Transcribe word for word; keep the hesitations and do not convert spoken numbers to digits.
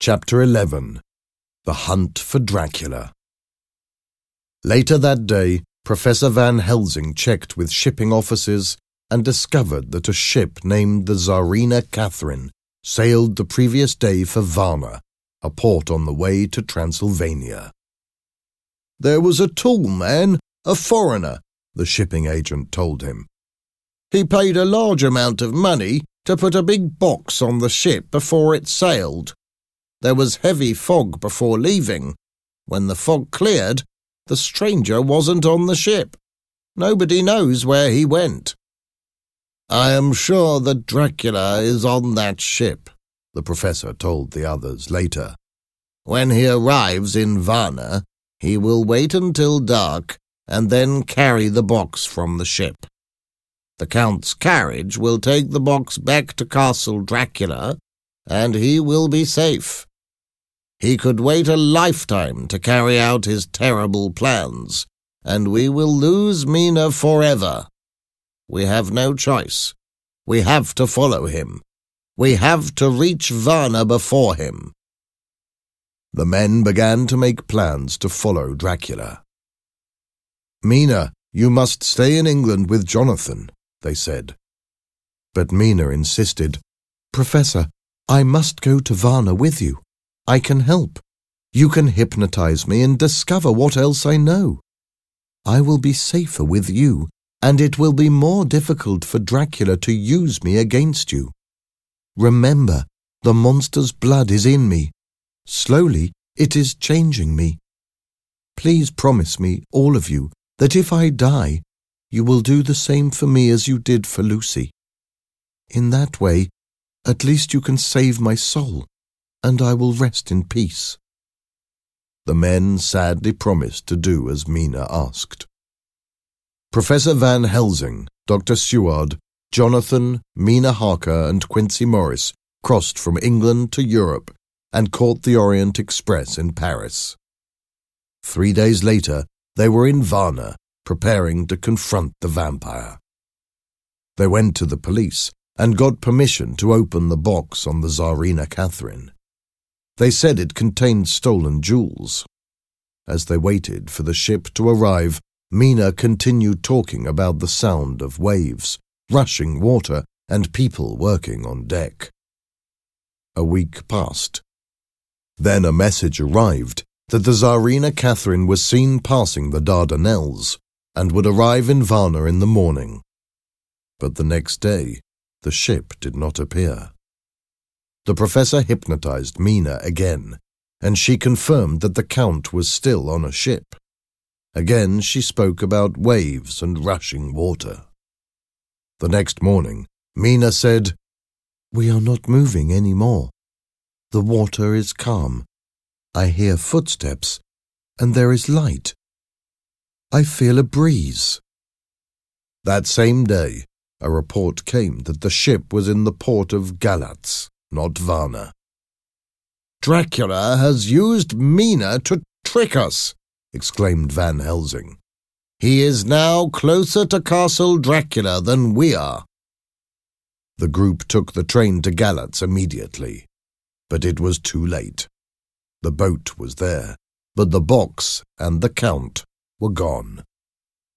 Chapter eleven. The Hunt for Dracula. Later that day, Professor Van Helsing checked with shipping offices and discovered that a ship named the Tsarina Catherine sailed the previous day for Varna, a port on the way to Transylvania. There was a tall man, a foreigner, the shipping agent told him. He paid a large amount of money to put a big box on the ship before it sailed. There was heavy fog before leaving. When the fog cleared, the stranger wasn't on the ship. Nobody knows where he went. I am sure that Dracula is on that ship, the professor told the others later. When he arrives in Varna, he will wait until dark and then carry the box from the ship. The Count's carriage will take the box back to Castle Dracula, and he will be safe. He could wait a lifetime to carry out his terrible plans, and we will lose Mina forever. We have no choice. We have to follow him. We have to reach Varna before him. The men began to make plans to follow Dracula. Mina, you must stay in England with Jonathan, they said. But Mina insisted, Professor, I must go to Varna with you. I can help. You can hypnotize me and discover what else I know. I will be safer with you, and it will be more difficult for Dracula to use me against you. Remember, the monster's blood is in me. Slowly, it is changing me. Please promise me, all of you, that if I die, you will do the same for me as you did for Lucy. In that way, at least you can save my soul, and I will rest in peace. The men sadly promised to do as Mina asked. Professor Van Helsing, Doctor Seward, Jonathan, Mina Harker, and Quincy Morris crossed from England to Europe and caught the Orient Express in Paris. Three days later, they were in Varna, preparing to confront the vampire. They went to the police and got permission to open the box on the Tsarina Catherine. They said it contained stolen jewels. As they waited for the ship to arrive, Mina continued talking about the sound of waves, rushing water, and people working on deck. A week passed. Then a message arrived that the Tsarina Catherine was seen passing the Dardanelles and would arrive in Varna in the morning. But the next day, the ship did not appear. The professor hypnotized Mina again, and she confirmed that the Count was still on a ship. Again she spoke about waves and rushing water. The next morning, Mina said, We are not moving any more. The water is calm. I hear footsteps, and there is light. I feel a breeze. That same day, a report came that the ship was in the port of Galatz, not Varna. Dracula has used Mina to trick us, exclaimed Van Helsing. He is now closer to Castle Dracula than we are. The group took the train to Galatz immediately, but it was too late. The boat was there, but the box and the Count were gone.